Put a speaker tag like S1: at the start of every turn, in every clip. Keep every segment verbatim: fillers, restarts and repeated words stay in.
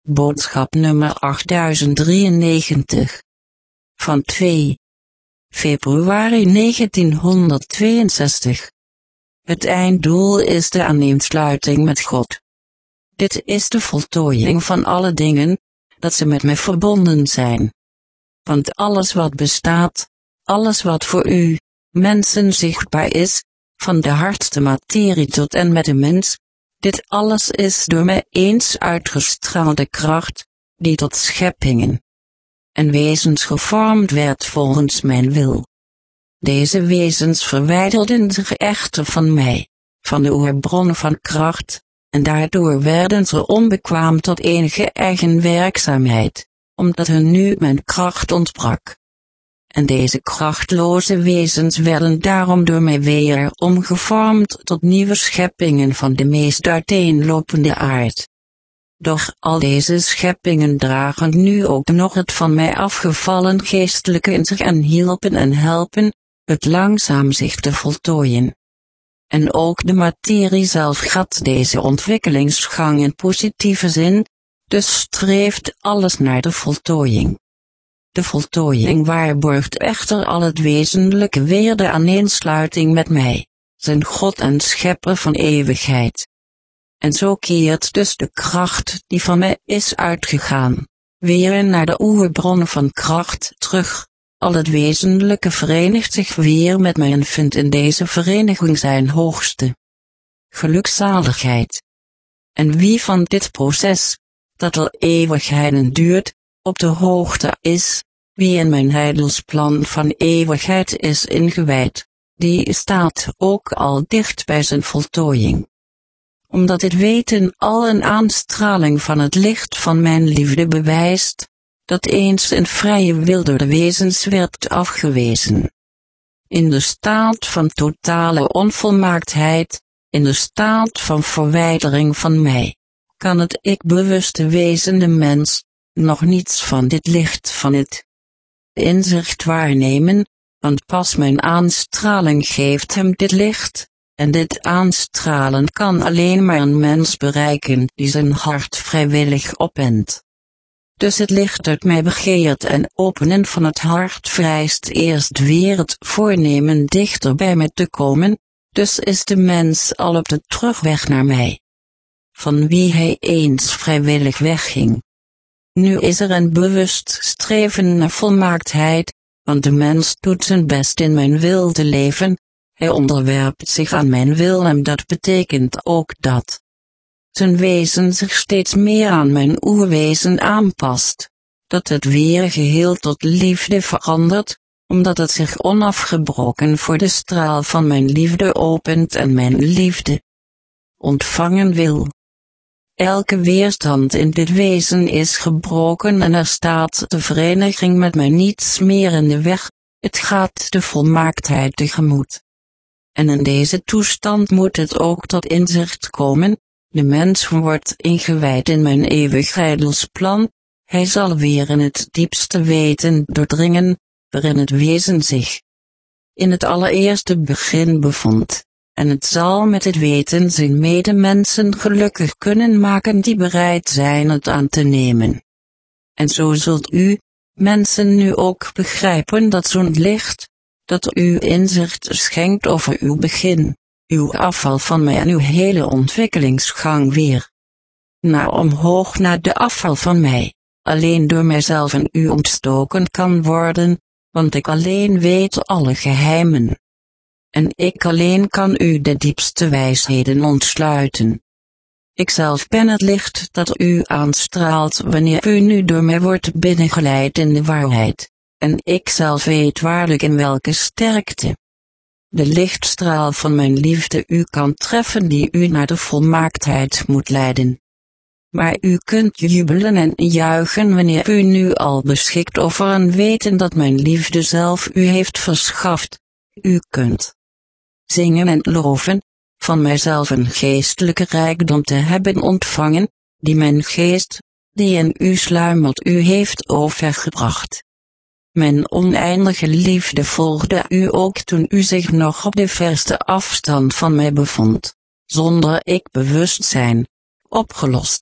S1: Boodschap nummer achttduizend drieënnegentig. Van twee februari negentienhonderdtweeënzestig. Het einddoel is de aaneensluiting met God. Dit is de voltooiing van alle dingen, dat ze met mij verbonden zijn. Want alles wat bestaat, alles wat voor u, mensen zichtbaar is, van de hardste materie tot en met de mens, dit alles is door mij eens uitgestraalde kracht, die tot scheppingen en wezens gevormd werd volgens mijn wil. Deze wezens verwijderden zich echter van mij, van de oerbron van kracht, en daardoor werden ze onbekwaam tot enige eigen werkzaamheid, omdat hun nu mijn kracht ontbrak. En deze krachtloze wezens werden daarom door mij weer omgevormd tot nieuwe scheppingen van de meest uiteenlopende aard. Doch al deze scheppingen dragen nu ook nog het van mij afgevallen geestelijke in zich en hielpen en helpen, het langzaam zich te voltooien. En ook de materie zelf gaat deze ontwikkelingsgang in positieve zin, dus streeft alles naar de voltooiing. De voltooiing waarborgt echter al het wezenlijke weer de aaneensluiting met mij, zijn God en schepper van eeuwigheid. En zo keert dus de kracht die van mij is uitgegaan, weer naar de oerbron van kracht terug. Al het wezenlijke verenigt zich weer met mij en vindt in deze vereniging zijn hoogste gelukzaligheid. En wie van dit proces, dat al eeuwigheden duurt, op de hoogte is, wie in mijn heidelsplan van eeuwigheid is ingewijd, die staat ook al dicht bij zijn voltooiing. Omdat dit weten al een aanstraling van het licht van mijn liefde bewijst, dat eens in vrije wil door de wezens werd afgewezen. In de staat van totale onvolmaaktheid, in de staat van verwijdering van mij, kan het ik bewuste wezende mens, nog niets van dit licht van het inzicht waarnemen, want pas mijn aanstraling geeft hem dit licht, en dit aanstralen kan alleen maar een mens bereiken die zijn hart vrijwillig opent. Dus het licht uit mij begeert en openen van het hart vereist eerst weer het voornemen dichter bij mij te komen, dus is de mens al op de terugweg naar mij, van wie hij eens vrijwillig wegging. Nu is er een bewust streven naar volmaaktheid, want de mens doet zijn best in mijn wil te leven, hij onderwerpt zich aan mijn wil en dat betekent ook dat zijn wezen zich steeds meer aan mijn oerwezen aanpast, dat het weer geheel tot liefde verandert, omdat het zich onafgebroken voor de straal van mijn liefde opent en mijn liefde ontvangen wil. Elke weerstand in dit wezen is gebroken en er staat de vereniging met mij niets meer in de weg, het gaat de volmaaktheid tegemoet. En in deze toestand moet het ook tot inzicht komen, de mens wordt ingewijd in mijn eeuwig heidelsplan, hij zal weer in het diepste weten doordringen, waarin het wezen zich in het allereerste begin bevond, en het zal met het weten zijn medemensen gelukkig kunnen maken die bereid zijn het aan te nemen. En zo zult u, mensen, nu ook begrijpen dat zo'n licht, dat u inzicht schenkt over uw begin, uw afval van mij en uw hele ontwikkelingsgang weer naar omhoog naar de afval van mij, alleen door mijzelf en u ontstoken kan worden, want ik alleen weet alle geheimen. En ik alleen kan u de diepste wijsheden ontsluiten. Ikzelf ben het licht dat u aanstraalt wanneer u nu door mij wordt binnengeleid in de waarheid, en ikzelf weet waarlijk in welke sterkte de lichtstraal van mijn liefde u kan treffen die u naar de volmaaktheid moet leiden. Maar u kunt jubelen en juichen wanneer u nu al beschikt over een weten dat mijn liefde zelf u heeft verschaft. U kunt zingen en loven, van mijzelf een geestelijke rijkdom te hebben ontvangen, die mijn geest, die in u sluimert, u heeft overgebracht. Mijn oneindige liefde volgde u ook toen u zich nog op de verste afstand van mij bevond, zonder ik bewustzijn, opgelost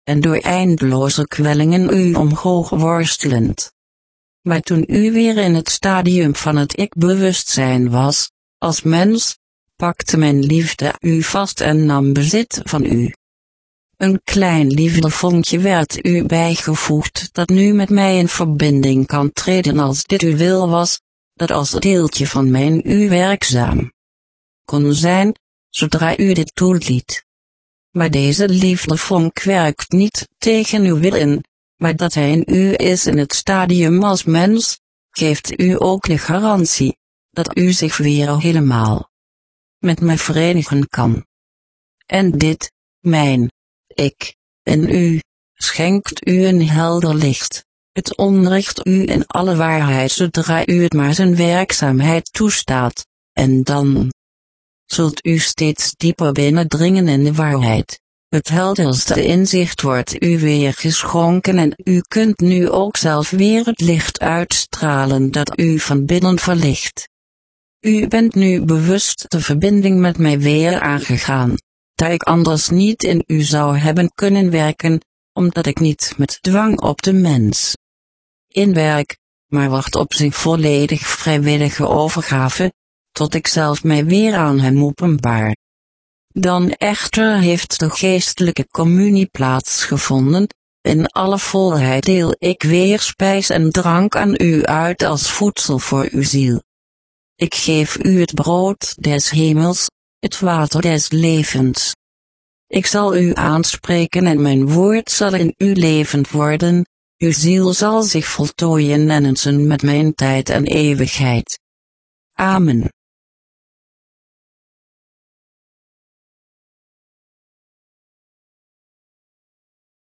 S1: en door eindeloze kwellingen u omhoog worstelend. Maar toen u weer in het stadium van het ik-bewustzijn was, als mens, pakte mijn liefde u vast en nam bezit van u. Een klein liefdevonkje werd u bijgevoegd dat nu met mij in verbinding kan treden als dit uw wil was, dat als deeltje van mijn u werkzaam kon zijn, zodra u dit toeliet. Maar deze liefdevonk werkt niet tegen uw wil in, maar dat hij in u is in het stadium als mens, geeft u ook de garantie, dat u zich weer helemaal met mij verenigen kan. En dit, mijn ik, in u, schenkt u een helder licht, het onricht u in alle waarheid zodra u het maar zijn werkzaamheid toestaat, en dan zult u steeds dieper binnendringen in de waarheid. Het helderste inzicht wordt u weer geschonken en u kunt nu ook zelf weer het licht uitstralen dat u van binnen verlicht. U bent nu bewust de verbinding met mij weer aangegaan, daar ik anders niet in u zou hebben kunnen werken, omdat ik niet met dwang op de mens inwerk, maar wacht op zijn volledig vrijwillige overgave, tot ik zelf mij weer aan hem openbaar. Dan echter heeft de geestelijke communie plaatsgevonden, in alle volheid deel ik weer spijs en drank aan u uit als voedsel voor uw ziel. Ik geef u het brood des hemels, het water des levens. Ik zal u aanspreken en mijn woord zal in u levend worden, uw ziel zal zich voltooien en ensen met mijn tijd en eeuwigheid. Amen.